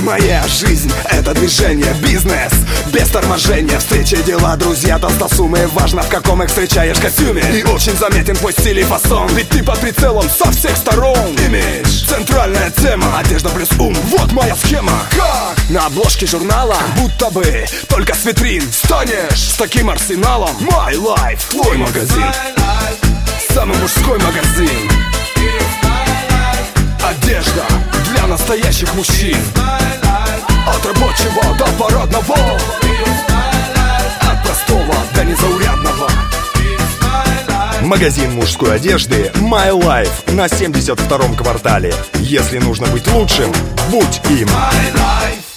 Моя жизнь — это движение, бизнес без торможения. Встречи, дела, друзья, толстосумы. Важно, в каком их встречаешь костюме. И очень заметен твой стиль и фасон, ведь ты под прицелом со всех сторон. Имидж — центральная тема. Одежда плюс ум — вот моя схема. Как на обложке журнала, будто бы только с витрин станешь с таким арсеналом. My Life, твой магазин, самый мужской магазин. Одежда для настоящих мужчин, от рабочего до парадного, от простого до незаурядного. Магазин мужской одежды My Life на 72-м квартале. Если нужно быть лучшим, будь им. My Life.